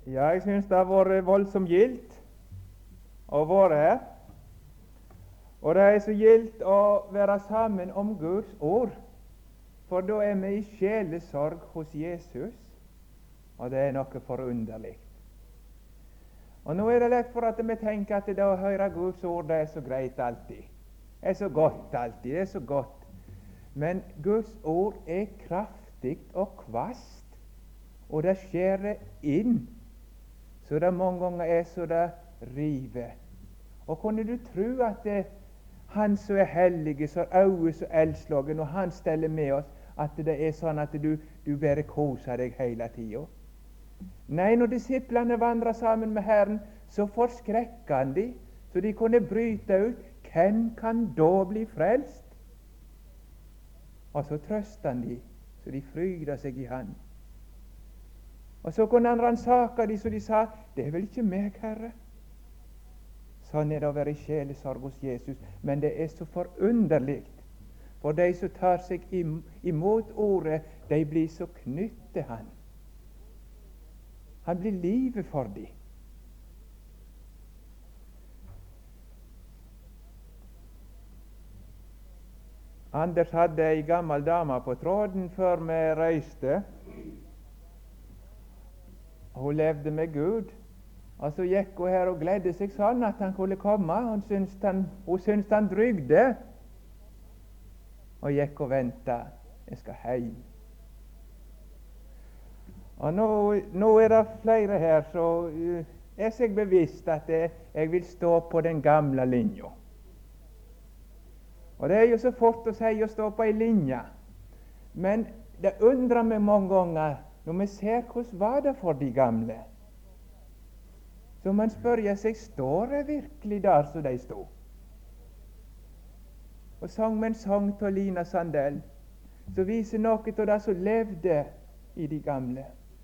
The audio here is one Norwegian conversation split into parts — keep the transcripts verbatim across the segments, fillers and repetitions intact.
Ja, jeg syns det har vært voldsomt gildt å være her. Og det er så gildt å være sammen om Guds ord, for da er vi i sjelesorg hos Jesus, og det er noe forunderlig. Og nå er det lett for at vi tenker at det å høre Guds ord, det er så greit alltid. Det er så godt alltid, det er så godt. Men Guds ord er kraftig og kvast, og det skjærer inn, så det mange ganger er så det river. Og kunne du tro at det, Han som er hellige, så øye så eldslagen, når Han steller med oss, at det er sånn at du, du bare koser deg hele tida? Nei, når disiplene vandra sammen med Herren, så forskrekka Han de, så de kunne bryte ut: hvem kan da bli frelst? Og så trøsta Han de, så de frygda seg i Han. Og så kunne Han ransake de, så de sa: det er vel ikke meg, Herre? Sånn er det å være i sjelesorg hos Jesus. Men det er så forunderlig, for de som tar seg imot ordet, de blir så knytt til Han. Han blir livet for dem. Anders hadde ei gammel dame på tråden før vi reiste. Hun levde med Gud, og så gikk hun her og gledde seg sånn at Han kunne komme. Hun syntes han, hun syntes han drygde, og gikk og venta: jeg skal heim. Og nå, nå er det flere her som uh, er seg bevisst at jeg, jeg vil stå på den gamle linja. Og det er jo så fort å si å stå på ei linje, men det undrer meg mange ganger når vi ser hvordan var det for de gamle. Så man spør seg: står det virkelig der som de stod? Og sang med en sang til Lina Sandell, som viser noe av det som levde i de gamle.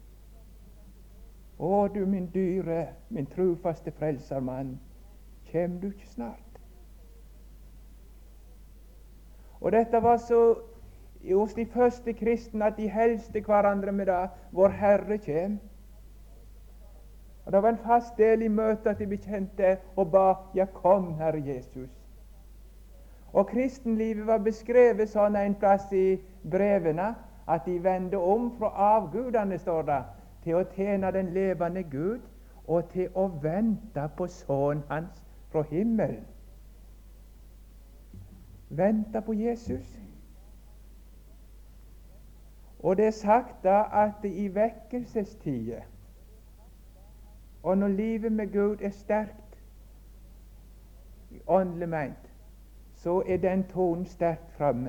Å, du min dyre, min trufaste frelsermann, kjem du ikke snart? Og dette var så hos de første kristne at de helste hverandre med det: vår Herre kjem. Og det var en fast del i møtet at de bekjente og ba: ja, kom, Herre Jesus. Og kristenlivet var beskrevet sånn en plass i brevene at de vendte om fra avgudene, står det, til å tjene den levende Gud og til å vente på Sønnen Hans fra himmelen. Vente på Jesus. Og det er sagt da at i vekkelsestider, og når livet med Gud er sterkt, åndelig meint, så er den tonen sterkt framme.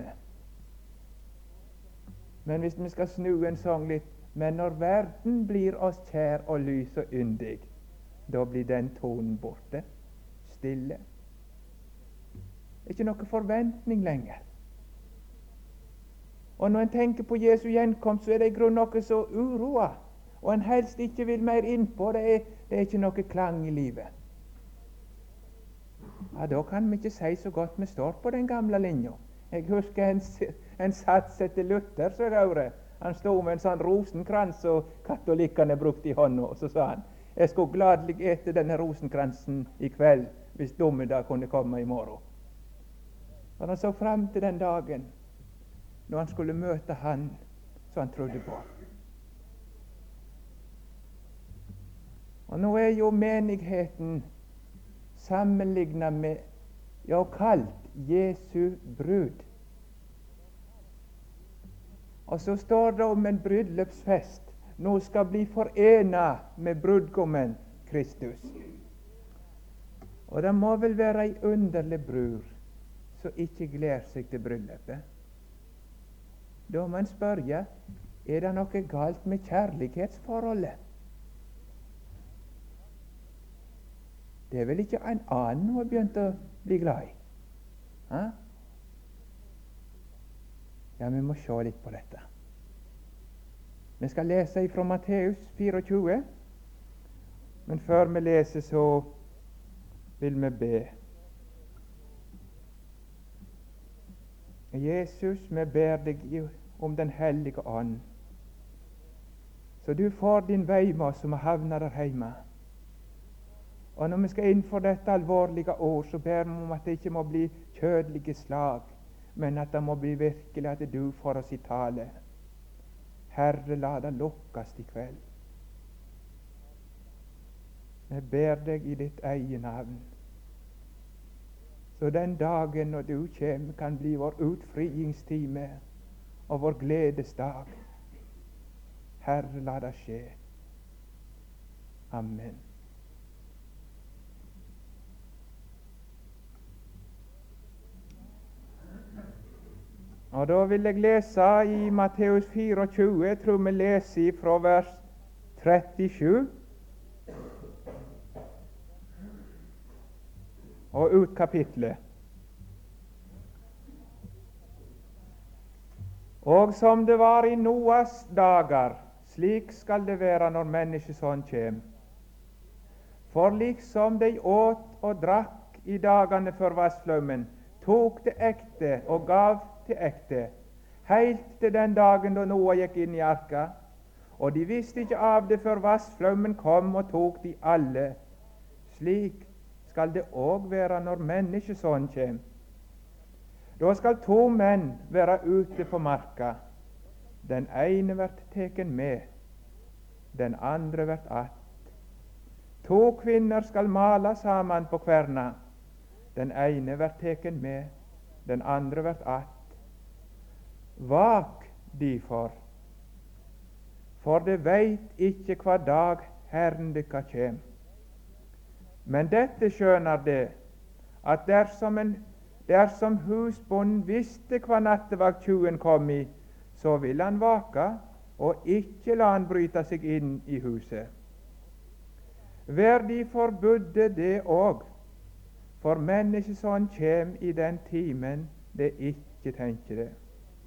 Men hvis vi skal snu en sang litt: men når verden blir oss kjær og lys og yndig, da blir den tonen borte, stille. Det er ikke noe forventning lenger. Og når en tenker på Jesu gjenkomst, så er det i grunnen noe så uroa, og en helst ikke vil mer inn på. Det er, det er ikke noe klang i livet. Ja, da kan vi ikke si så godt vi står på den gamle linja. Jeg husker en, en sats etter Luther, så jeg han stod med en sånn rosenkrans som katolikkene brukte i hånda, og så sa han: jeg skulle gladelig ete denne rosenkransen i kveld, hvis dommedag kunne komme i morgen. Og han så fram til den dagen når han skulle møte Han som han trodde på. Og nå er jo menigheten sammenlignet med, ja, kalt Jesu brud. Og så står det om en bryllupsfest. Nå skal bli forenet med brudgommen Kristus. Og det må vel være ei underlig brud som ikke gleder seg til bryllupet. Da må man spørre: er det noe galt med kjærlighetsforholdet? Det er vel ikke en annen hun har begynt å bli glad i? Ha? Ja, vi må se litt på dette. Vi skal lese fra Matteus tjuefire, men før vi leser, så vil vi be. Jesus, vi ber deg om Den hellige ånd, Så du får din vei med oss som har havnet der hjemme. Og når vi skal inn for dette alvorlige ord, så ber vi om at det ikke må bli kjødelige slag, men at det må bli virkelig at du får oss i tale. Herre, la det lukkes i kveld. Jeg ber deg i ditt eget navn, så den dagen når du kommer, kan bli vår utfriingstime og vår gledesdag. Herre, la det skje. Amen. Og da vil jeg lese i Matteus fireogtjue, jeg tror vi leser fra vers trettisju og ut kapitlet. Og som det var i Noas dager, slik skal det være når menneskesønnen kjem. For liksom de åt og drakk i dagene før vassflaumen, tok det ekte og gav til ekte, heilt til den dagen da Noah gikk inn i arka, og de visste ikke av det før vassflaumen kom og tok de alle. Slik skal det òg være når menneskesønnen kjem. Da skal to menn være ute på marka. Den ene vert teken med, den andre vert att. To kvinner skal male sammen på kverna. Den ene vert teken med, den andre vert att. Vak derfor, for det veit ikke hva dag Herren dykka kjem. Men dette skjønner det, at dersom, en, dersom husbonden visste hva nattevakttjuven kom i, så vil han vaka og ikke la han bryte seg inn i huset. Vær de forbudde det òg, for menneskesønnen kjem i den timen det ikke tenker det.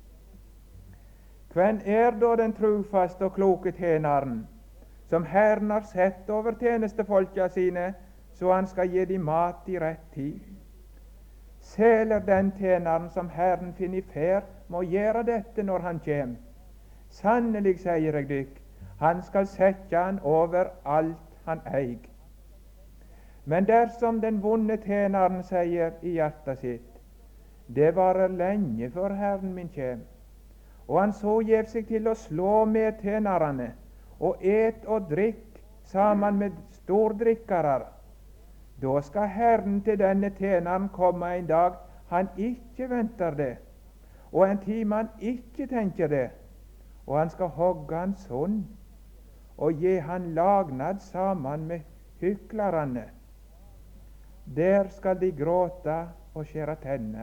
Hvem er da den trufaste og kloke tjeneren, som Herren har sett over tjenestefolka sine, så han skal gi dem mat i rett tid? Seler den tjeneren som Herren finner i ferd må gjøre dette når han kjem. Sannelig, sier jeg dykk, han skal sette han over alt han eig. Men dersom den vonde tjeneren sier i hjertet sitt, det varer lenge før Herren min kjem, og han så gjev seg til å slå med tjenerne og et og drikk sammen med stordrikkarar, da skal Herren til denne tjeneren komme en dag han ikke venter det, og en time han ikke tenker det, og han skal hogge han sund og gi han lagnad sammen med hyklarane. Der skal de gråte og skjære tenner.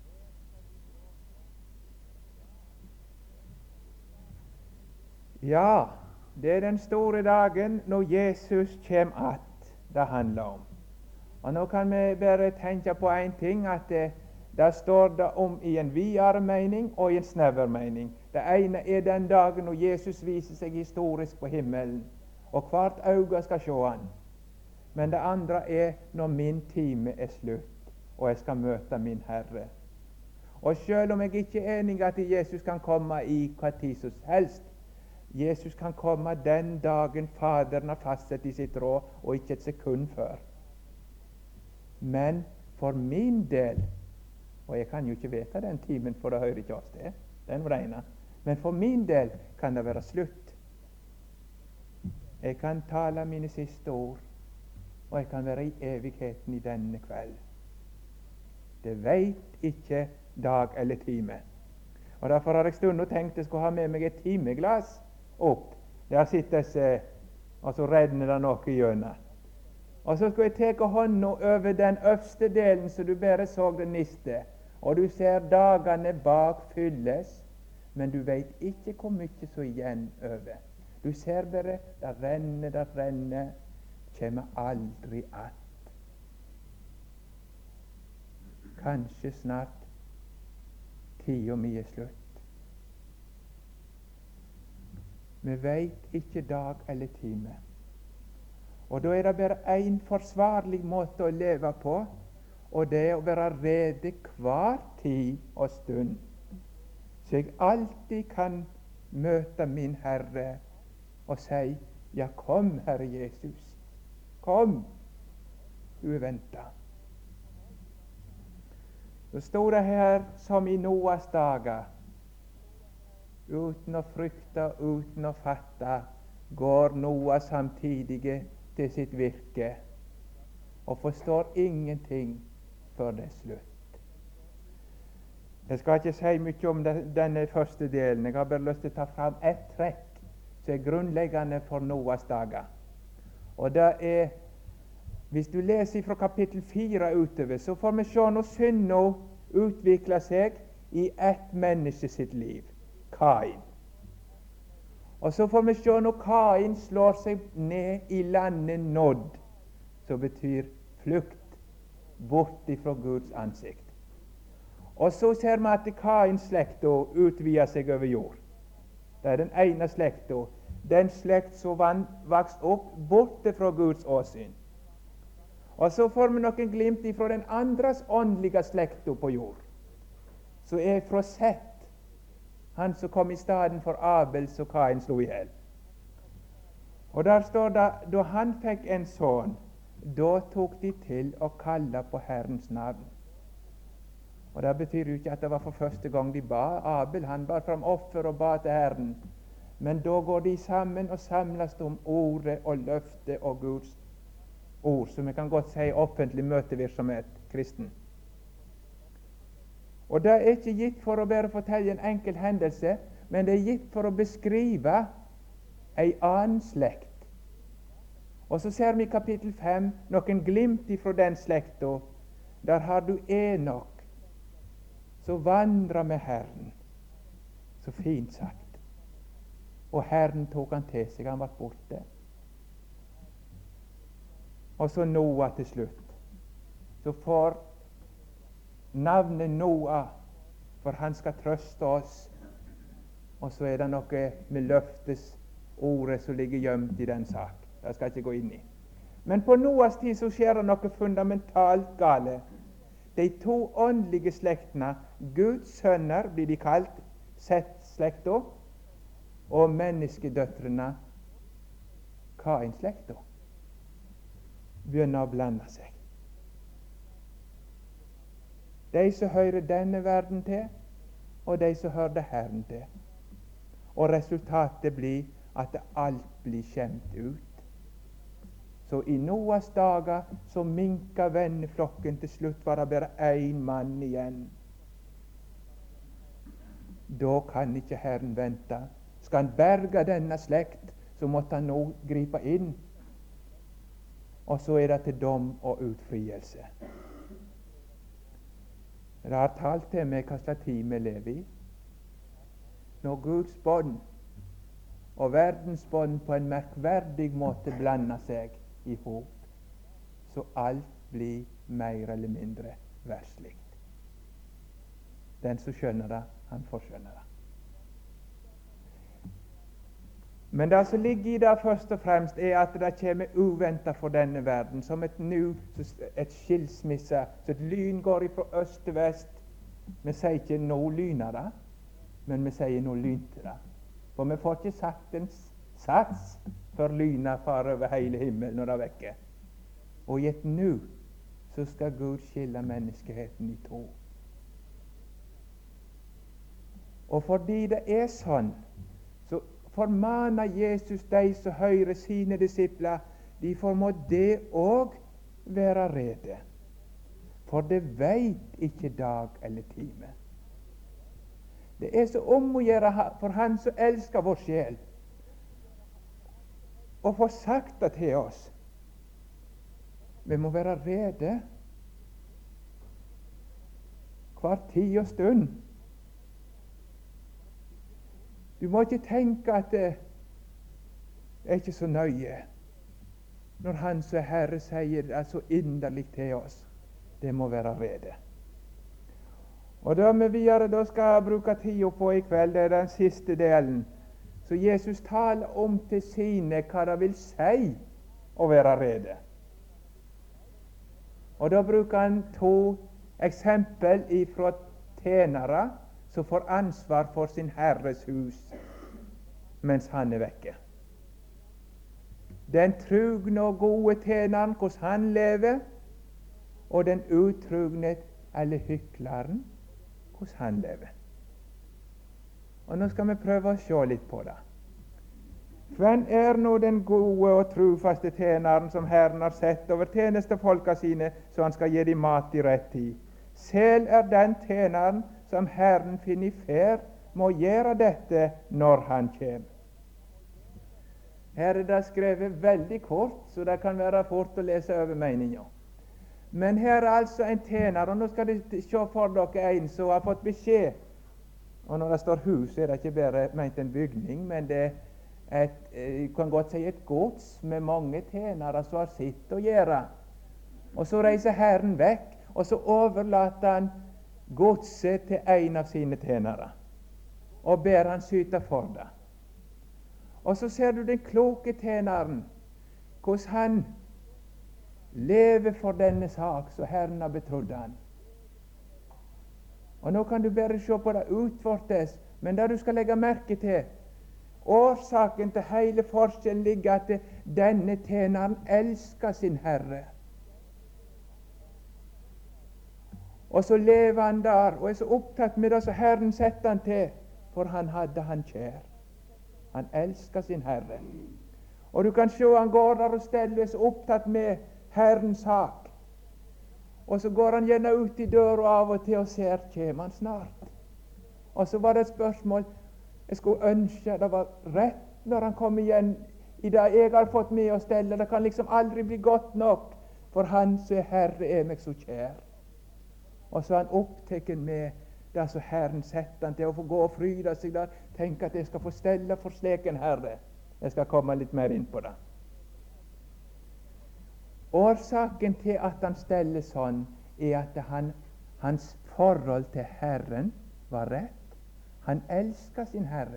Ja, det er den store dagen når Jesus kjem att det handler om. Og nå kan vi bare tenke på en ting, at det, det står det om i en videre mening og i en snever mening. Det ene er den dagen når Jesus viser seg historisk på himmelen, og hvert øye skal se han. Men det andre er når min time er slutt, og jeg skal møte min Herre. Og selv om jeg ikke er enig i at Jesus kan komme i hva tid som helst, Jesus kan komme den dagen Faderen har fastsatt i sitt råd, og ikke et sekund før. Men for min del, og jeg kan jo ikke vite den timen, for det hører ikke oss det, den regner, men for min del kan det være slutt. Jeg kan tale mine siste ord, og jeg kan være i evigheten i denne kveld. Det veit ikke dag eller time. Og derfor har jeg stund tenkt jeg skulle ha med meg et timeglass opp. Der sitter jeg, og så renner det noe gjennom. Og så skulle jeg ta hånda over den øverste delen, så du bare så det niste. Og du ser dagene bak fylles, men du veit ikke hvor mye som igjen over. Du ser bare det renner, det renner, kommer aldri att. Kanskje snart tida mi er slutt. Vi veit ikke dag eller time. Og da er det bare én forsvarlig måte å leve på, og det er å være rede hver tid og stund, så jeg alltid kan møte min Herre og si: ja, kom, Herre Jesus, kom, du er venta. Så sto det her som i Noas dager, uten å frykte, uten å fatte, går Noah samtidig til sitt virke, og forstår ingenting før det er slutt. Jeg skal ikke si mye om denne første delen. Jeg har bare lyst til å ta fram ett trekk som er grunnleggende for Noas dager. Og det er, hvis du leser fra kapittel fire utover, så får vi se når synda utvikler seg i ett menneske sitt liv, Kain. Og så får vi se når Kain slår seg ned i landet Nod, som betyr flukt bort ifra Guds ansikt. Og så ser vi at Kains slekta utvider seg over jord. Det er den ene slekta, den slekt som vokste opp borte fra Guds åsyn. Og så får vi noen glimt ifra den andres åndelige slekta på jord, som er fra Sett, han som kom i stedet for Abel som Kain slo i hjel. Og der står det, da han fikk en sønn, da tok de til å kalle på Herrens navn. Og det betyr jo ikke at det var for første gang de ba. Abel han bar fram offer og ba til Herren. Men da går de sammen og samles om ordet og løftet og Guds ord, som vi kan godt si offentlig møtevirksomhet kristen. Og det er ikke gitt for å bare fortelle en enkel hendelse, men det er gitt for å beskrive en annen slekt. Og så ser vi i kapittel fem noen glimt ifra den slekta. Der har du Enok, som vandrer med Herren. Så fint sagt. Og Herren tok han til seg, han ble borte. Og så Noah til slutt. Så får navnet Noah, for han skal trøste oss. Og så er det noe med løftes ordet som ligger gjemt i den sak. Det skal jeg ikke gå inn i. Men på Noahs tid så skjer det noe fundamentalt gale. De to åndelige slektene, Guds sønner blir de kalt, Sett-slekta, og menneskedøtrene, Kain-slekta, begynner å blande seg. De som hører denne verden til, og de som hører Herren til. Og resultatet blir at alt blir skjemt ut. Så i Noas dager så minka venneflokken, til slutt var det bare én mann igjen. Da kan ikke Herren vente. Skal han berge denne slekt, så måtte han nå gripe inn. Og så er det til dom og utfrielse. Det har talt til meg hva slags tid vi lever i. Når Guds bånd og verdens bånd på en merkverdig måte blander seg i hop, så alt blir mer eller mindre verslig. Den som skjønner det, han får skjønne det. Men det som ligger i det først og fremst, er at det kommer uventet for denne verden, som et nu, et skilsmisse, så et lyn går fra øst til vest. Vi sier ikke 'nå lyner det', men vi sier 'nå lynte det'. For vi får ikke satt en sats før lynet farer over hele himmelen når det er vekke. Og i et nu så skal Gud skille menneskeheten i to. Og fordi det er sånn, så formaner Jesus de som hører sine disipler, de får må det òg være rede. For det veit ikke dag eller time. Det er så om å gjøre for Han som elsker vår sjel, og få sagt det til oss. Vi må være rede hver tid og stund. Du må ikke tenke at det er ikke så nøye når Han som er Herre sier det så inderlig til oss. Det må være rede. Og da vi videre da skal jeg bruke tida på i kveld, det er den siste delen. Så Jesus taler om til sine hva det vil si å være rede. Og da bruker han to eksempel ifra tjenere som får ansvar for sin herres hus mens han er vekke. Den trugne og gode tjeneren, hvordan han lever, og den utrugne eller hykleren, hvordan han lever. Og nå skal vi prøve å se litt på det. Hvem er nå den gode og trufaste tjeneren som Herren har sett over tjenestefolka sine, så han skal gi dem mat i rett tid? Selv er den tjeneren som Herren finner i ferd må gjøre dette når han kommer. Her er det skrevet veldig kort, så det kan være fort å lese over meninga. Men her er altså en tjener, og nå skal dere se for dere en som har fått beskjed. Og når det står hus, er det ikke bare ment en bygning, men det er et, jeg kan godt si et gods med mange tjenere som har sitt å gjøre. Og så reiser Herren vekk, og så overlater han godset til en av sine tjenere og ber han syte for det. Og så ser du den kloke tjeneren, hvordan han lever for denne sak som Herren har betrodd han. Og nå kan du bare se på det utvortes, men det du skal legge merke til, årsaken til hele forskjellen ligger at denne tjeneren elsker sin Herre. Og så lever han der og er så opptatt med det som Herren setter han til, for han hadde han kjær. Han elsker sin Herre. Og du kan se han går der og steller og er så opptatt med Herrens sak. Og så går han gjerne ut i døra av og til og ser, kommer han snart? Og så var det et spørsmål, jeg skulle ønske det var rett når han kom igjen i det jeg har fått med å stelle. Det kan liksom aldri bli godt nok, for han som er Herre er meg så kjær. Og så er han opptatt med det som Herren setter han til å få gå og fryde seg der. Tenk at jeg skal få stelle for slik en Herre. Jeg skal komme litt mer inn på det. Årsaken til at han steller sånn, er at han, hans forhold til Herren var rett. Han elsker sin Herre.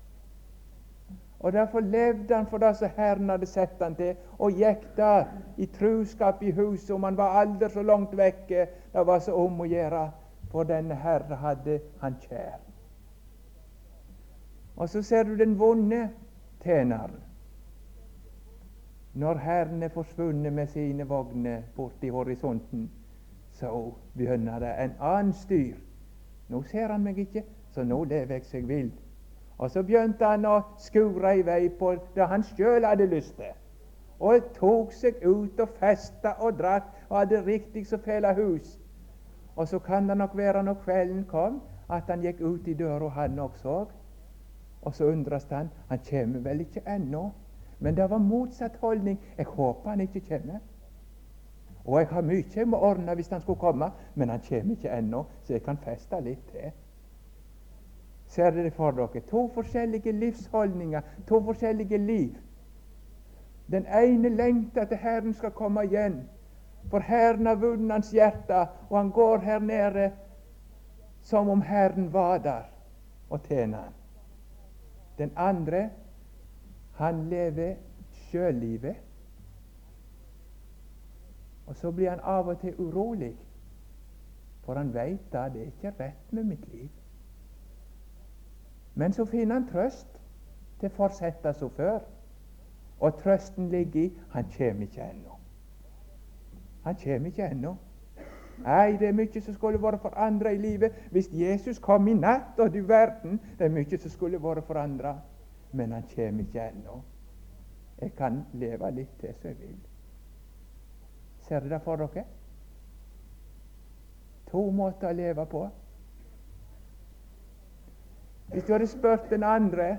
Og derfor levde han for det som Herren hadde sett han til, og gikk der i truskap i huset, om han var aldri så langt vekke. Det var så om å gjøre, for denne Herre hadde han kjær. Og så ser du den vonde tjeneren. Når Herren er forsvunnet med sine vogner bort i horisonten, så begynner det en annen styr. Nå ser han meg ikke, så nå lever jeg seg vill. Og så begynte han å skure i vei på det han selv hadde lyst til. Og tok seg ut og festa og drakk og hadde riktig så fæle hus. Og så kan det nok være når kvelden kom, at han gikk ut i døra han også. Og så undres han, han kommer vel ikke ennå. Men det var motsatt holdning. Jeg håper han ikke kommer. Og jeg har mye jeg må ordne hvis han skulle komme, men han kommer ikke ennå, så jeg kan feste litt til. Ser dere for dere? To forskjellige livsholdninger, to forskjellige liv. Den ene lengter til Herren skal komme igjen, for Herren har vunnet hans hjerte, og han går her nede som om Herren var der og tjener han. Den andre, han lever sjølivet, og så blir han av og til urolig, for han vet at det er ikke rett med mitt liv. Men så finner han trøst til å fortsette som før, og trøsten ligger i han kommer ikke ennå. Han kommer ikke ennå. Nei, det er mye som skulle vært forandret i livet hvis Jesus kom i natt, og du verden, det er mye som skulle vært forandret, men han kommer ikke ennå. Jeg kan leve litt til så jeg vil. Ser dere det for dere? To måter å leve på. Hvis du hadde spurt den andre,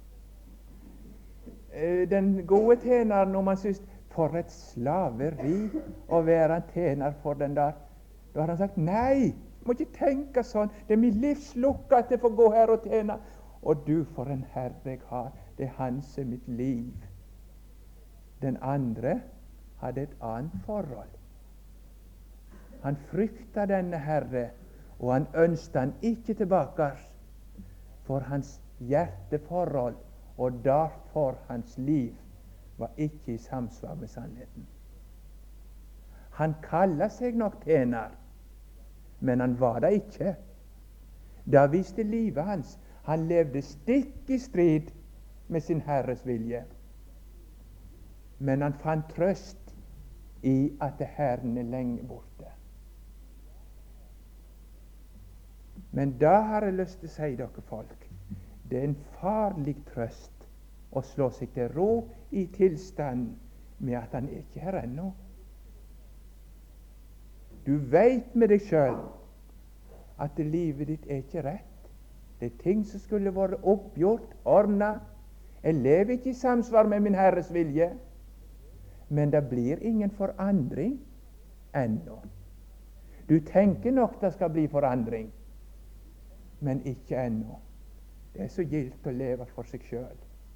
den gode tjeneren, om han synes for et slaveri å være en tjener for den der, da har han sagt nei, må ikke tenke sånn, det er min livslukka at jeg får gå her og tjene. Og du, for en Herre jeg har, det er hans er mitt liv. Den andre hadde et annet forhold. Han frykta denne Herre, og han ønsket han ikke tilbake, for hans hjerteforhold og derfor hans liv var ikke i samsvar med sannheten. Han kaller seg nok tjener, men han var det ikke. Da viste livet hans. Han levde stikk i strid med sin Herres vilje. men han fant trøst i at Herren er lenge borte. Men da har jeg lyst til å si dere folk, det er en farlig trøst å slå seg til ro i tilstand med at han er ikke her ennå. Du veit med deg sjøl at livet ditt er ikke rett. Det er ting som skulle vært oppgjort, ordna. Jeg lever ikke i samsvar med min Herres vilje, men det blir ingen forandring ennå. Du tenker nok det skal bli forandring, men ikke ennå. Det er så gildt å leve for seg sjøl,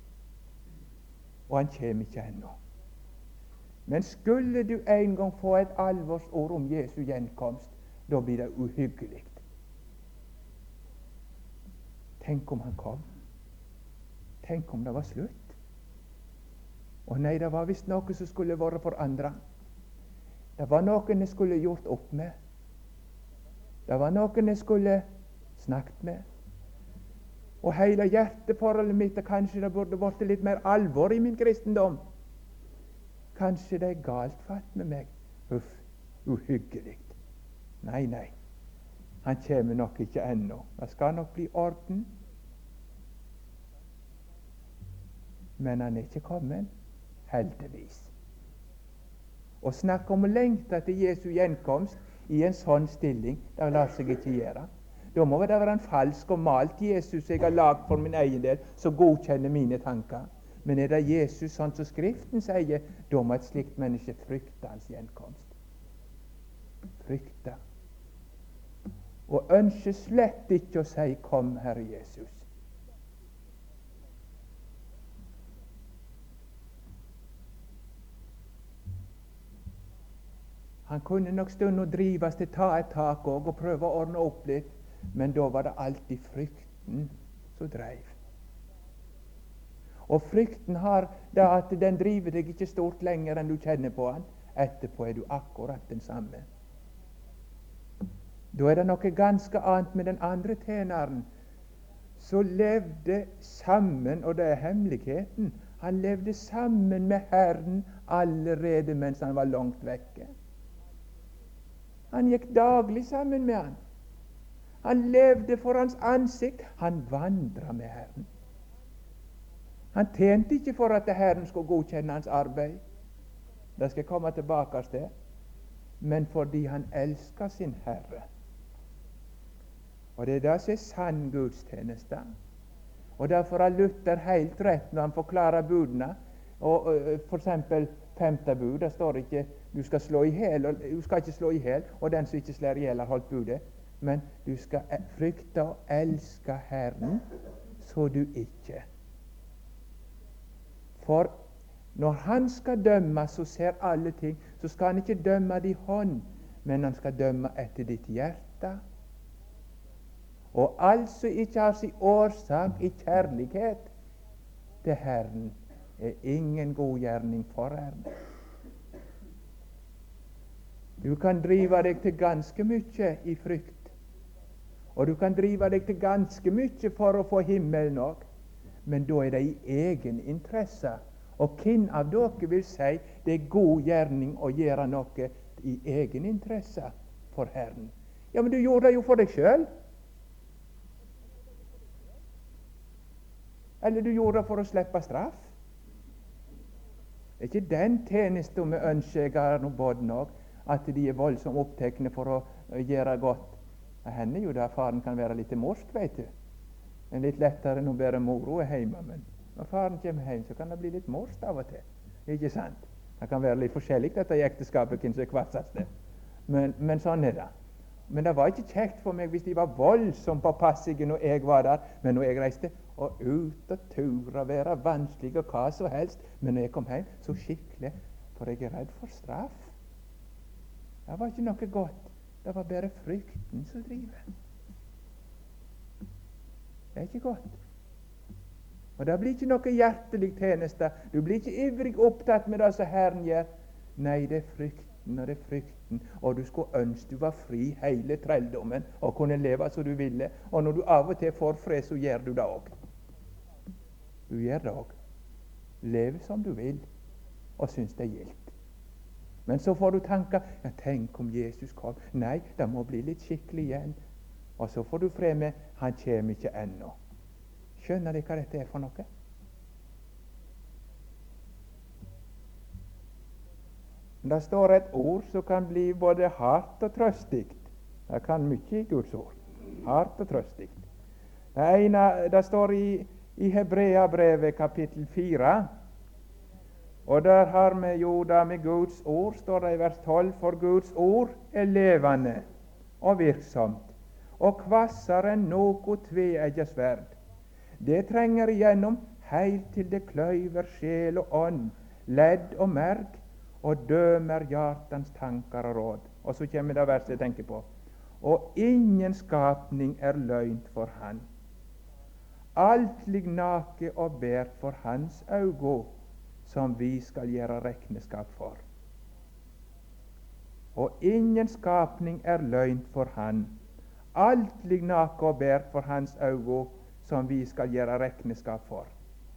og han kommer ikke ennå. Men skulle du en gang få et alvorsord om Jesu gjenkomst, da blir det uhyggelig. Tenk om han kom. Tenk om det var slutt. Og nei, det var visst noe som skulle vært forandra. Det var noe jeg skulle gjort opp med. Det var noe jeg skulle snakket med. Og hele hjerteforholdet mitt, og kanskje det burde vært litt mer alvor i min kristendom. Kanskje det er galt fatt med meg. Uff, uhyggelig. Nei, nei. Han kommer nok ikke ennå. Det skal nok bli orden. Men han er ikke kommet, heldigvis. Å snakke om å lengte til Jesu gjenkomst i en sånn stilling, det lar seg ikke gjøre. Da må det være en falsk og malt Jesus jeg har lagd for min egen del, som godkjenner mine tanker. Men er det Jesus sånn som Skriften sier, da må et slikt menneske frykte hans gjenkomst. Frykte. Og ønsker slett ikke å si 'Kom, Herre Jesus'. Han kunne nok stundom drives til ta et tak og, og prøve å ordne opp litt, men da var det alltid frykten som dreiv. Og frykten har det at den driver deg ikke stort lenger enn du kjenner på han. Etterpå er du akkurat den samme. Da er det noe ganske annet med den andre tjeneren, som levde sammen, og det er hemmeligheten. Han levde sammen med Herren allerede mens han var langt vekke. Han gikk daglig sammen med han. Han levde for hans ansikt. Han vandret med Herren. Han tjente ikke for at Herren skulle godkjenne hans arbeid. Det skal jeg komme tilbake til. Men fordi han elsker sin Herre. Og det er det som er sann gudstjeneste. Og derfor har Luther helt rett når han forklarer budene. Og, og for eksempel femte bud, der står ikke du skal slå i hjel, og du skal ikke slå i hjel, og den som ikke slår i hjel, har holdt budet. Men du skal frykte og elske Herren, så du ikke. For når han skal dømme, så ser alle ting, så skal han ikke dømme din hånd, men han skal dømme etter ditt hjerte. Og altså ikke har sin årsak i kjærlighet til Herren, er ingen god gjerning for Herren. Du kan drive deg til ganske mye i frykt, og du kan drive deg til ganske mye for å få himmelen òg, men da er det i egen interesse. Og hvem av dere vil si det er god gjerning å gjøre noe i egen interesse for Herren? Ja, men du gjorde det jo for deg sjøl. Eller du gjorde det for å slippe straff. Det er ikke den tjenesten vi ønsker. Jeg har noe både nok, at de er voldsomt opptekne for å gjøre godt. Det hender jo da faren kan være litt morsk, vet du. Det er litt lettere enn å bære moro hjemme, men når faren kommer hjem, så kan det bli litt morsk av og til. Ikke sant? Det kan være litt forskjellig dette i ekteskapet, hvem som er kvasseste. Men, men sånn er det. Men det var ikke kjekt for meg hvis de var voldsomt påpassige når jeg var der. Men når jeg reiste og ut og tur og være vanskelig og hva som helst, men når jeg kom hjem, så skikkelig, for jeg er redd for straff. Det var ikke noe godt. Det var bare frykten som driver. Det er ikke godt. Og det blir ikke noe hjertelig tjeneste. Du blir ikke ivrig opptatt med det som Herren gjør. Nei, det er frykten, og det er frykten. Og du skulle ønske du var fri hele trelldommen og kunne leve som du ville. Og når du av og til får fred, så gjør du det òg. Du gjør det òg. Lev som du vil. og syns det er gildt. Men så får du tanker, ja, tenk om Jesus kom. Nei, det må bli litt skikkelig igjen. Og så får du fred med, han kommer ikke ennå. Skjønner dere hva dette er for noe? Det står et ord som kan bli både hardt og trøstig. Det kan mye i Guds ord. Hardt og trøstig. Det ene, det står i, i Hebreabrevet kapittel fire. Og der har vi jo da med Guds ord, står det i vers tolv, for Guds ord er levende og virksomt, og kvassere enn noe tveegget sverd. Det trenger igjennom heilt til det kløyver sjel og ånd, ledd og merg, og dømer hjartans tanker og råd. Og så kommer det verset jeg tenker på. Og ingen skapning er løgnt for han. Alt ligg nake og bært for hans augo, som vi skal gjøre regnskap for. Og ingen skapning er løgnt for han. Alt ligg nake og bært for hans augo, som vi skal gjøre regnskap for.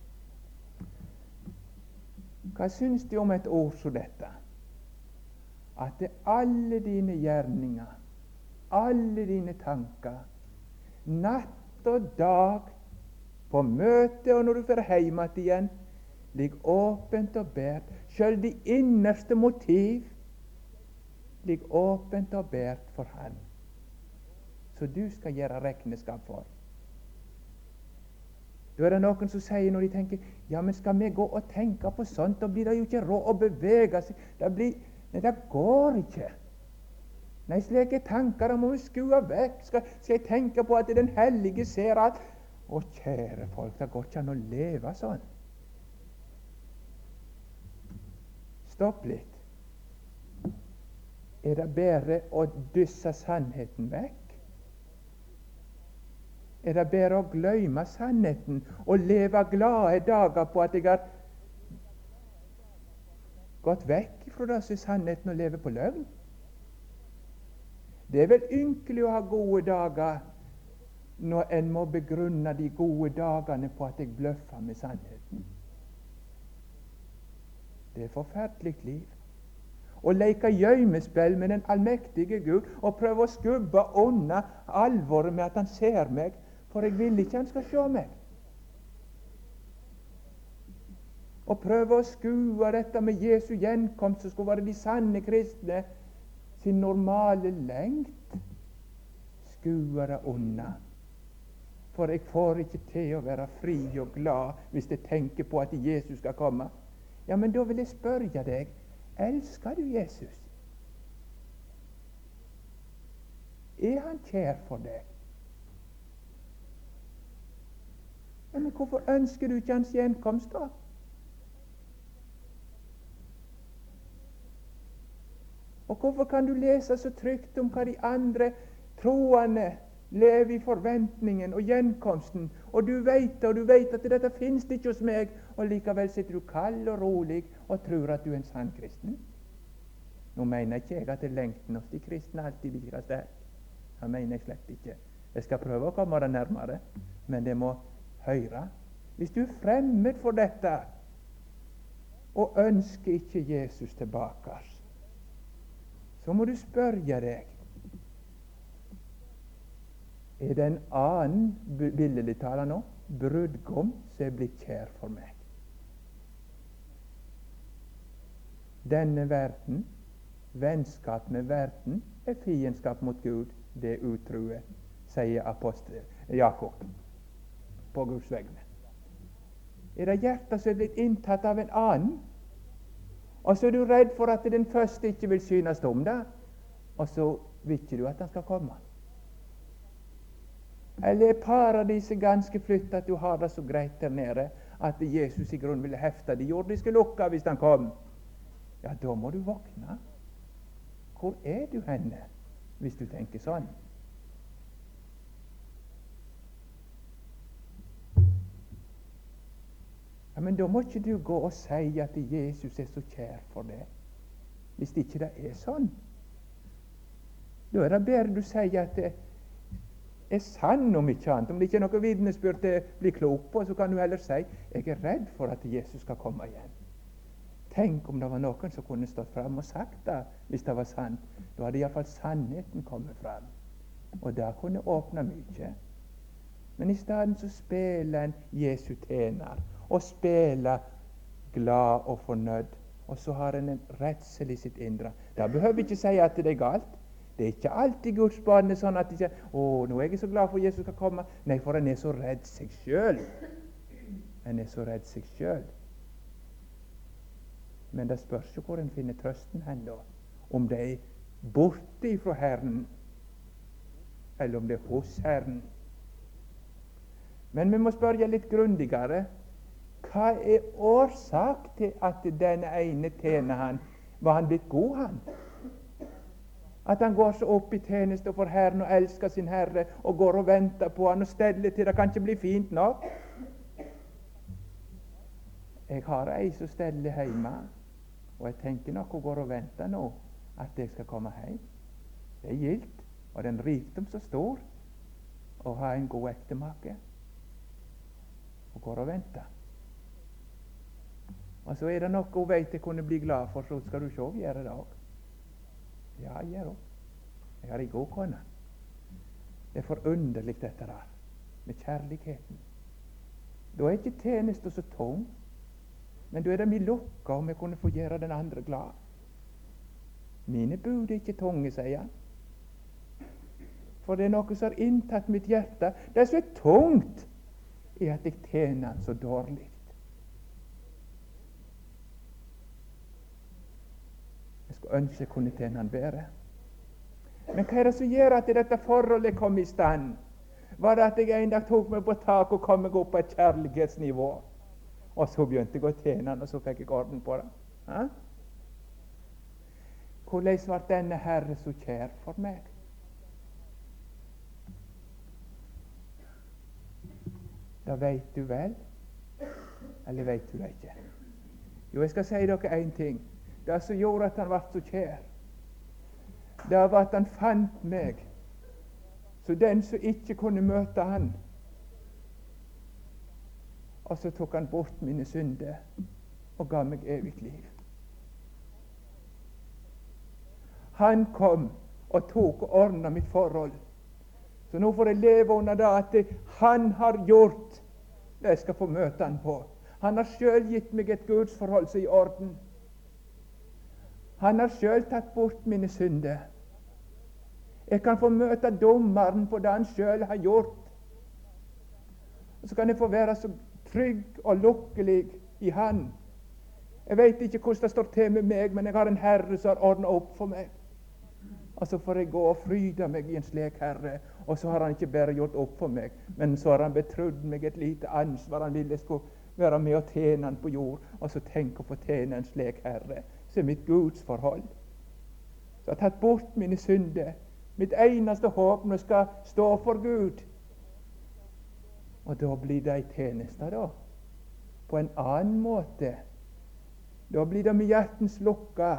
Hva syns du om et ord som dette? At det alle dine gjerninger, alle dine tanker, natt og dag, på møte og når du fer heim igjen, ligg åpent og bært. Sjøl de innerste motiv ligg åpent og bært for Han, så du skal gjøre regnskap for. Da er det noen som sier når de tenker, ja, men skal vi gå og tenke på sånt, da blir det jo ikke råd å bevege seg. Det blir, nei, det går ikke. Nei, slike tanker, da må vi skue vekk. Skal, skal jeg tenke på at den hellige ser alt? Å, kjære folk, det går ikke an å leve sånn. Stopp litt. Er det bedre å dysse sannheten vekk? Er det bedre å glemme sannheten og leve glade dager på at jeg har gått vekk fra det som er sannheten og leve på løgn? Det er vel ynkelig å ha gode dager når en må begrunne de gode dagene på at jeg bløffer med sannheten. Det er forferdelig liv. Å leke gjøymespill med den allmektige Gud og prøve å skubbe unna alvoret med at han ser meg, for jeg vil ikke han skal se meg. Og prøve å skue dette med Jesu gjenkomst, som skulle være de sanne kristne sin normale lengt. Skue det unna. For jeg får ikke til å være fri og glad hvis jeg tenker på at Jesus skal komme. Ja, men da vil jeg spørre deg, elsker du Jesus? Er han kjær for deg? Ja, men hvorfor ønsker du ikke hans gjenkomst da? Og hvorfor kan du lese så trygt om hva de andre troende lever i forventningen og gjenkomsten, og du vet og du vet at dette finnes ikke hos meg, og likevel sitter du kald og rolig og tror at du er en sann kristen? Nå mener ikke jeg at lengten hos de kristne alltid ligger sterk. Det mener jeg slett ikke. Jeg skal prøve å komme det nærmere, men det må høre. Hvis du er fremmed for dette og ønsker ikke Jesus tilbake, så må du spørre deg, er det en annen, billedlig tale nå, brudgom som er blitt kjær for meg? Denne verden, vennskap med verden, er fiendskap mot Gud. Det er utroe, sier apostel Jakob på Guds vegne. Er det hjertet som er blitt inntatt av en annen, og så er du redd for at den første ikke vil synes om det, og så vil ikke du at han skal komme? Eller er paradiset ganske flyttet at du har det så greit der nede at Jesus i grunn ville hefte de jordiske lukka hvis han kom? Ja, da må du våkne. Hvor er du henne hvis du tenker sånn? Ja, men da må ikke du gå og si at Jesus er så kjær for deg, hvis ikke det er sånn. Da er det bedre du sier at det er sann, om ikke annet. Om det ikke er noe vitnesbyrd til å bli klok på, så kan du heller si jeg er redd for at Jesus skal komme igjen. Tenk om det var noen som kunne stått fram og sagt det, hvis det var sant. Da hadde iallfall sannheten kommet fram, og det kunne åpne mye. Men i stedet så spiller en Jesu tjener, og spiller glad og fornøyd, og så har en en redsel i sitt indre. Det behøver ikke si at det er galt. Det er ikke alltid Guds barn er sånn at de sier 'Å, nå er jeg så glad for Jesus skal komme'. Nei, for en er så redd seg sjøl. En er så redd seg sjøl. Men det spørs jo hvor en finner trøsten hen da. Om det er borte ifra Herren, eller om det er hos Herren. Men vi må spørre litt grundigere. Hva er årsak til at denne ene tjener han? Var han blitt god, han? At han går så opp i tjeneste for Herren og elsker sin Herre, og går og venter på han og steller til det kan ikke bli fint nok. Jeg har ei som steller hjemme, og jeg tenker nok hun går og venter nå at jeg skal komme hjem. Det er gildt, og det er en rikdom så stor å ha en god ektemake. Hun går og venter. Og så er det noe hun vet jeg kunne bli glad for, så skal du se gjøre det òg. Ja, gjør hun. Jeg har en god kone. Det er forunderlig dette der, med kjærligheten. Da er ikke tjenesten så tung, men da er det vi lukka om jeg kunne få gjøre den andre glad. Mine bud er ikke tunge, sier han. For det er noe som har inntatt mitt hjerte. Det er så tungt i at jeg tjener han så dårlig. Jeg skulle ønske jeg kunne tjene han bedre. Men hva er det som gjør at dette forholdet kom i stand? Var det at jeg en dag tok meg på tak og kom meg opp på et kjærlighetsnivå? Og så begynte jeg å tjene han, og så fikk jeg orden på det. Ha? Hvordan var denne Herre så kjær for meg? Det vet du vel, eller vet du det ikke? Jo, jeg skal si dere en ting. Det som gjorde at han ble så kjær, det var at han fant meg, så den som ikke kunne møte han, og så tok han bort mine synder og ga meg evig liv. Han kom og tok og ordnet mitt forhold. Så nå får jeg leve under det at han har gjort det jeg skal få møte han på. Han har selv gitt meg et gudsforhold som er i orden. Han har selv tatt bort mine synder. Jeg kan få møte dommeren på det han selv har gjort. Og så kan jeg få være så trygg og lukkelig i han. Jeg vet ikke hvordan det står til med meg, men jeg har en Herre som har ordnet opp for meg. Og så får jeg gå og fryde meg i en slik Herre. Og så har han ikke bare gjort opp for meg, men så har han betrodd meg et lite ansvar. Han ville jeg skulle være med og tjene han på jord, og så tenke å få tjene en slik Herre. Så er mitt Guds forhold. Så jeg har tatt bort mine synder. Mitt eneste håp når jeg skal stå for Gud. Og da blir det en tjeneste da, på en annen måte. Da blir det med hjertens lukka.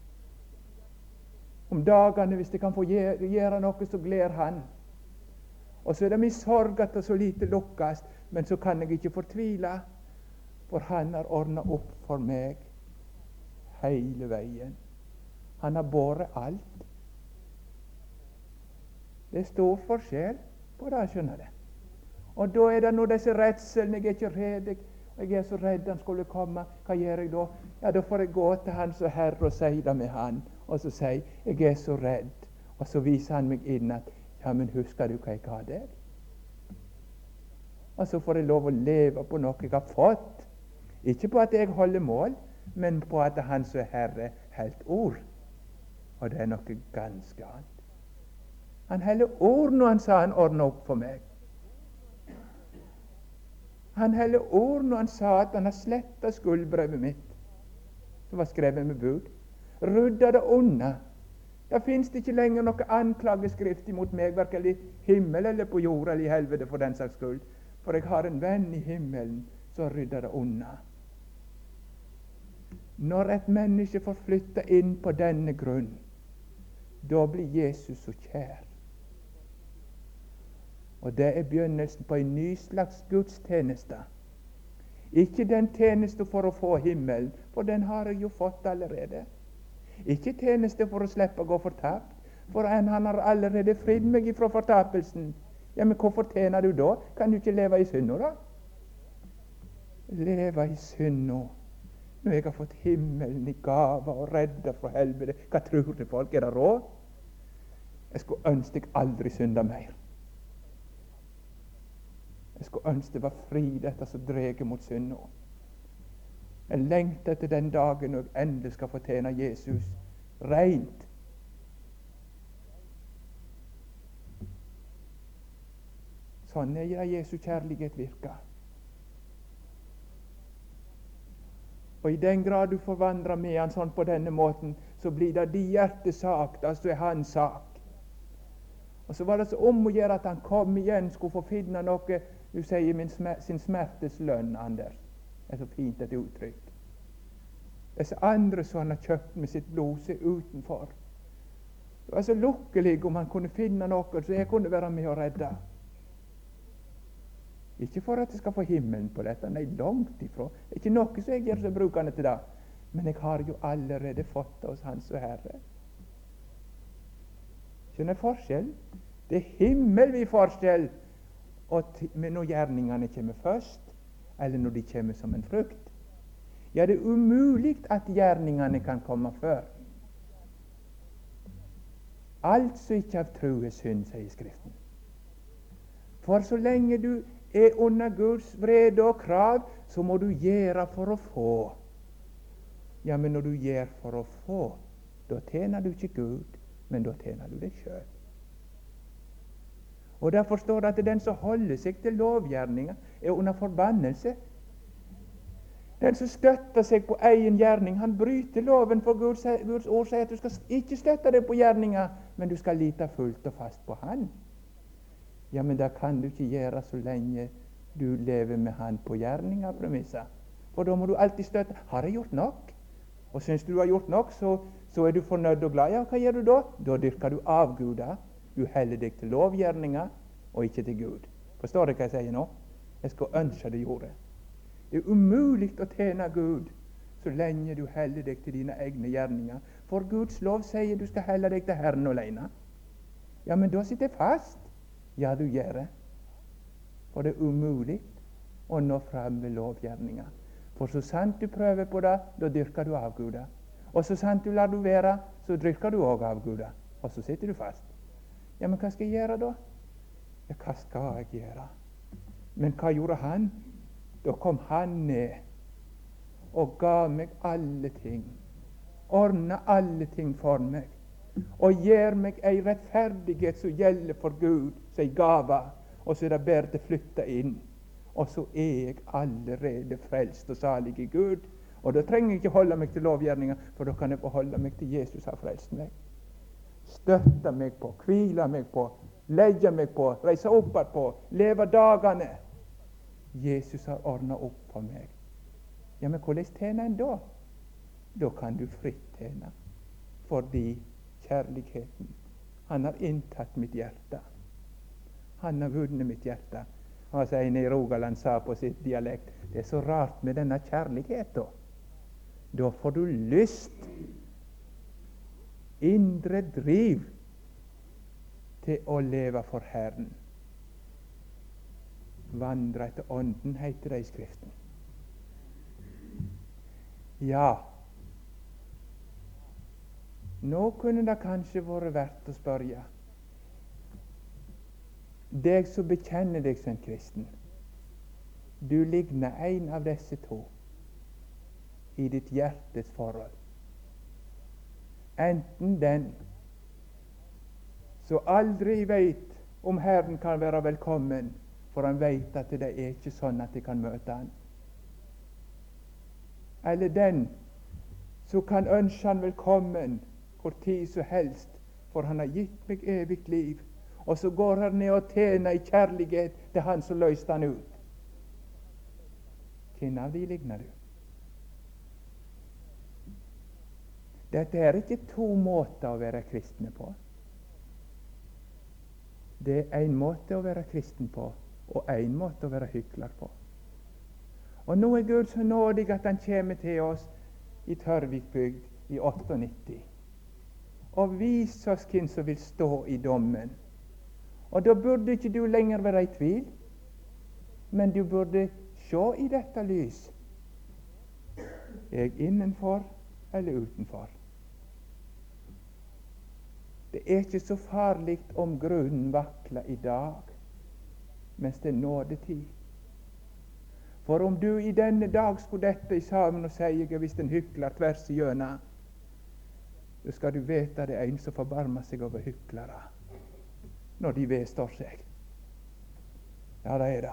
Om dagene, hvis jeg kan få gjøre, gjøre noe, så gleder han. Og så er det min sorg at det så lite lukkast, men så kan jeg ikke fortvile, for han har ordnet opp for meg hele veien. Han har båret alt. Det er stor forskjell på det, skjønner du. Og da er det nå disse redselene. Jeg er ikke redd, jeg er så redd han skulle komme. Hva gjør jeg da? Ja, da får jeg gå til hans og Herre og si det med han. Og så sier jeg er så redd. Og så viser han meg inn at ja, men husker du hva jeg ga deg? Og så får jeg lov å leve på noe jeg har fått. Ikke på at jeg holder mål, men på at han som er Herre helt ord. Og det er noe ganske annet. Han holder ord når han sa han ordnet opp for meg. Han holder ord når han sa at han har slettet skuldbrevet mitt, som var skrevet med bud. Rydda det unna. Da finnes det ikke lenger noe anklageskrift imot meg, hverken i himmel eller på jord eller i helvete for den saks skyld. For jeg har en venn i himmelen som rydder det unna. Når et menneske får flytte inn på denne grunn, da blir Jesus så kjær. Og det er begynnelsen på en ny slags gudstjeneste. Ikke den tjeneste for å få himmelen, for den har jeg jo fått allerede. Ikke tjeneste for å slippe å gå fortapt, for han har allerede fridd meg ifra fortapelsen. Ja, men hvorfor tjener du da? Kan du ikke leve i synd nå, da? Leve i synd nå, når jeg har fått himmelen i gave og redda fra helvete. Hva tror du folk? Er det råd? Jeg skulle ønske jeg aldri synda mer. Jeg skulle ønske det var fri, dette som dreger mot synd nå. Jeg lengter til den dagen når jeg endelig skal få tjene Jesus rent. Sånn er det Jesu kjærlighet virker. Og i den grad du forvandrer med han sånn på denne måten, så blir det de hjertesak, det som er hans sak. Og så var det så om å gjøre at han kom igjen, skulle få finne noe, du sier min smer sin smertes lønn, Anders. Det er så fint et uttrykk. Disse andre som han har kjøpt med sitt blod, se utenfor. Det var så lukkelig om han kunne finne noe, så jeg kunne være med og redde. Ikke for at jeg skal få himmelen på dette, nei, langt ifra. Det er ikke noe som jeg gjør så brukende til det. Men jeg har jo allerede fått det hos Hans og Herre. Skjønner forskjell? Det er himmelvid forskjell men når gjerningene kommer først, eller når de kommer som en frukt. Ja, det er umulig at gjerningene kan komme før. Alt som ikke av tro er synd, sier Skriften. For så lenge du er under Guds vrede og krav, så må du gjøre for å få. Ja, men når du gjør for å få, da tjener du ikke Gud, men da tjener du deg sjøl. Og derfor står det at den som holder seg til lovgjerninger, er under forbannelse. Den som støtter seg på egen gjerning, han bryter loven, for Guds, Guds ord sier at du skal ikke støtte deg på gjerninger, men du skal lite fullt og fast på Han. Ja, men det kan du ikke gjøre så lenge du lever med Han på gjerninger, premisser. For da må du alltid støtte. Har jeg gjort nok? Og syns du du har gjort nok, så, så er du fornøyd og glad. Ja, hva gjør du da? Da dyrker du avguder. Du heller deg til lovgjerninger og ikke til Gud. Forstår du hva jeg sier nå? Jeg skulle ønske det gjorde. Det er umulig å tjene Gud så lenge du heller deg til dine egne gjerninger. For Guds lov sier du skal helle deg til Herren alene. Ja, men da sitter jeg fast. Ja, du gjør det. For det er umulig å nå frem med lovgjerninger. For så sant du prøver på det, da dyrker du avguder. Og så sant du lar du være, så dyrker du også avguder. Og så sitter du fast. Ja, men hva skal jeg gjøre da? Ja, hva skal jeg gjøre? Men hva gjorde han? Da kom han ned og ga meg alle ting. Ordna alle ting for meg. Og gjør meg ei rettferdighet som gjelder for Gud, som ei gave. Og så er det bare til å flytte inn. Og så er jeg allerede frelst og salig i Gud. Og da trenger jeg ikke holde meg til lovgjerninger, for da kan jeg beholde meg til Jesus har frelst meg. Støtte meg på, hvile meg på, legge meg på, reise opp på, leve dagene. Jesus har ordnet opp for meg. Ja, men hvordan tjener en da? Da kan du fritt tjene, fordi kjærligheten, han har inntatt mitt hjerte. Han har vunnet mitt hjerte. Og så en i Rogaland sa på sitt dialekt, det er så rart med denne kjærligheten. Da får du lyst, indre driv til å leve for Herren. Vandre etter ånden, heter det i Skriften. Ja, nå kunne det kanskje vært verdt å spørre deg som bekjenner deg som kristen. Du ligner en av disse to i ditt hjertes forhold. Enten den som aldri vet om Herren kan være velkommen, for han vet at det er ikke sånn at de kan møte han. Eller den som kan ønske han velkommen hvor tid som helst, for han har gitt meg evigt liv. Og så går han ned og tjener i kjærlighet til han som løste han ut. Hvem av de ligner du? Dette er ikke to måter å være kristne på. Det er en måte å være kristen på, og en måte å være hykler på. Og nå er Gud så nådig at han kommer til oss i Tørvikbygd i nittiåtte og viser oss hvem som vil stå i dommen. Og da burde ikke du lenger være i tvil, men du burde se i dette lys. Er jeg innenfor eller utenfor? Det er ikke så farlig om grunnen vakler i dag, mens det er nådetid. For om du i denne dag skulle dette i sammen og sier hvis en hykler tvers igjennom, da skal du vite det er en som forbarmer seg over hyklere når de vedstår seg. Ja, det er det.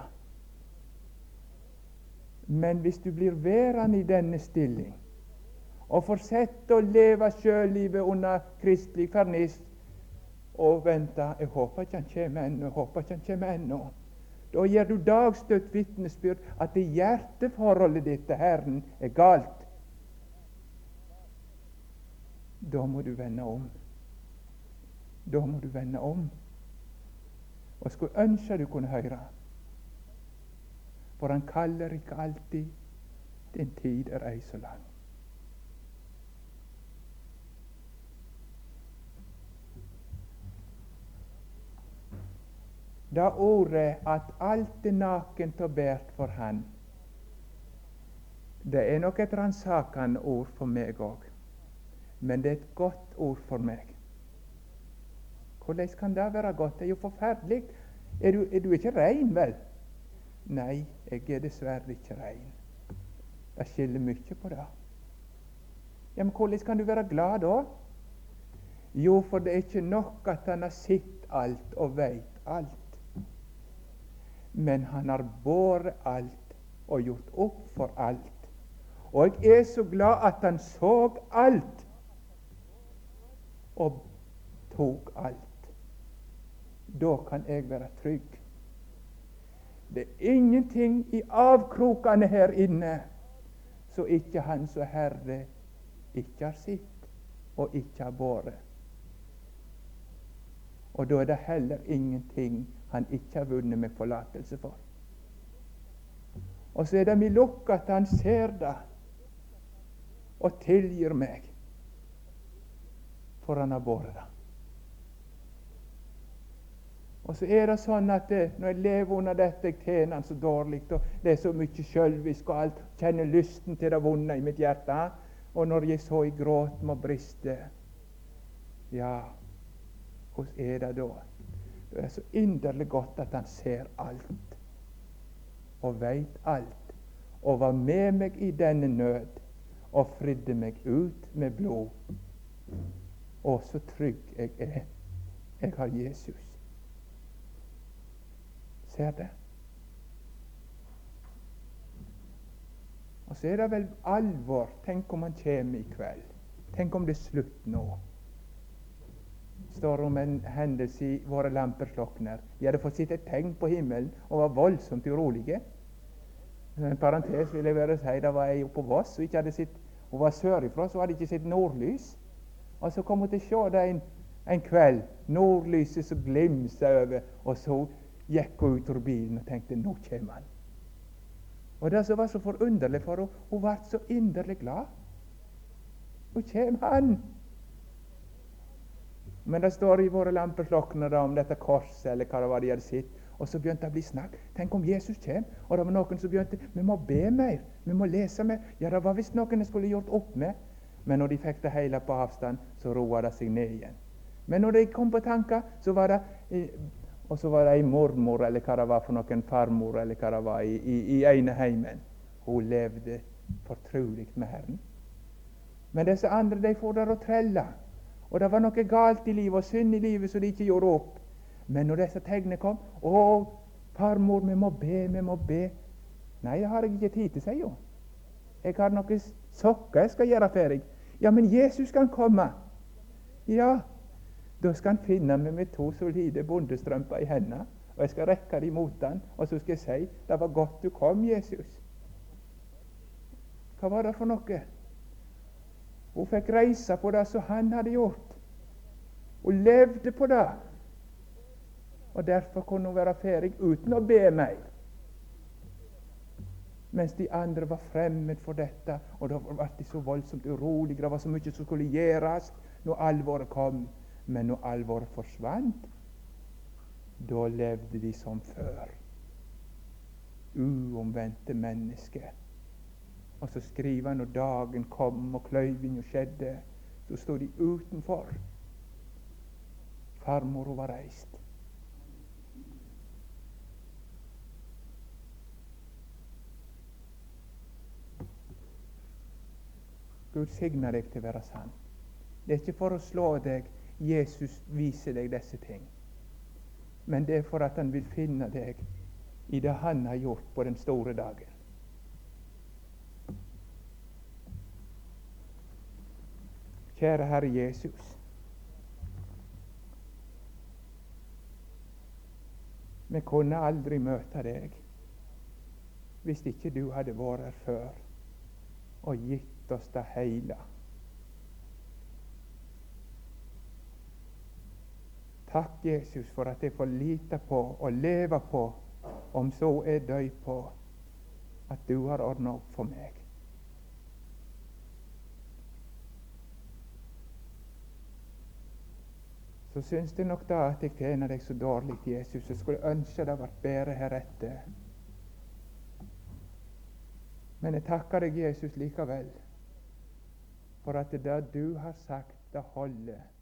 Men hvis du blir værende i denne stilling og fortsetter å leve sjøllivet under kristelig fernis og vente, jeg håper ikke han kommer ennå, jeg håper ikke han kommer ennå, da gjør du dagstøtt vitnesbyrd at det hjerteforholdet ditt til Herren er galt. Da må du vende om. Da må du vende om. Og skulle ønske du kunne høre. For han kaller ikke alltid, din tid er ei så lang. Da ordet at alt er nakent og bært for Han, det er nok et ransakende ord for meg òg, men det er et godt ord for meg. Hvordan kan det være godt? Det er jo forferdelig. Er du, er du ikke rein, vel? Nei, jeg er dessverre ikke rein. Det skiller mye på det. Ja, men hvordan kan du være glad da? Jo, for det er ikke nok at han har sett alt og veit alt. Men han har båret alt og gjort opp for alt. Og jeg er så glad at han så alt og tok alt. Da kan jeg være trygg. Det er ingenting i avkrokene her inne så ikke han som Herre ikke har sett og ikke har båret. Og da er det heller ingenting han ikke har vunnet med forlatelse for. Og så er det min lukk at han ser det og tilgir meg, for han har båret det. Og så er det sånn at det, når jeg lever under dette, jeg tjener han så dårlig, og det er så mye sjølvisk og alt, kjenner lysten til det vonde i mitt hjerte, og når jeg så i gråt må briste, ja, hvordan er det da? Det er så inderlig godt at han ser alt og veit alt og var med meg i denne nød og fridde meg ut med blod. Og så trygg jeg er. Jeg har Jesus. Ser det? Og så er det vel alvor. Tenk om han kommer i kveld. Tenk om det er slutt nå. Står om en hendelse i våre lamper slokner. Jeg hadde fått sett et tegn på himmelen og var voldsomt urolige. En parentes vil jeg være si, da var jeg på Voss og ikke hadde sett, hun var sørifra, så hadde jeg ikke sett nordlys. Og så kom hun til å se det en, en kveld, nordlyset som glimsa over, og så gikk hun ut av bilen og tenkte, nå kommer han. Og det som var så forunderlig for henne, hun ble så inderlig glad. Nå kommer han. Men det står i våre lampeslokner om dette korset, eller hva det var de hadde sett, og så begynte det å bli snakk. Tenk om Jesus kommer, og det var noen som begynte, vi må be mer, vi må lese mer. Ja, det var visst noen de skulle gjort opp med, men når de fikk det hele på avstand, så roet det seg ned igjen. Men når de kom på tanker, så var det, og så var det en mormor, eller hva det var for noen farmor, eller hva det var, i, i, i ene heimen. Hun levde fortrolig med Herren. Men disse andre, de får der å trelle. Og det var noe galt i livet og synd i livet som de ikke gjorde opp. Men når disse tegnene kom, å, farmor, vi må be, vi må be. Nei, det har jeg ikke tid til, sier jo. Jeg har noen sokker jeg skal gjøre ferdig. Ja, men Jesus kan komme. Ja, da skal han finne meg med to solide bondestrømper i hendene, og jeg skal rekke dem mot han, og så skal jeg si, det var godt du kom, Jesus. Hva var det for noe? Hun fikk reise på det som han hadde gjort. Hun levde på det. Og derfor kunne hun være ferdig uten å be mer. mens de andre var fremmed for dette, og da ble de så voldsomt urolige. Det var så mye som skulle gjøres når alvoret kom. Men når alvoret forsvant, da levde de som før. Uomvendte mennesker. Og så skriver han når dagen kom og kløyvinga skjedde, så stod de utenfor. Farmor var reist. Gud signer deg til å være sann. Det er ikke for å slå deg Jesus viser deg disse ting, men det er for at han vil finne deg i det han har gjort på den store dagen. Kjære Herre Jesus, vi kunne aldri møte deg hvis ikke du hadde vært her før og gitt oss det hele. Takk, Jesus, for at jeg får lite på og leve på, om så er døy på, at du har ordnet opp for meg. Så syns jeg nok da at jeg tjener deg så dårlig, Jesus. Jeg skulle ønske det var bedre heretter. Men jeg takker deg, Jesus, likevel, for at det du har sagt, det holder.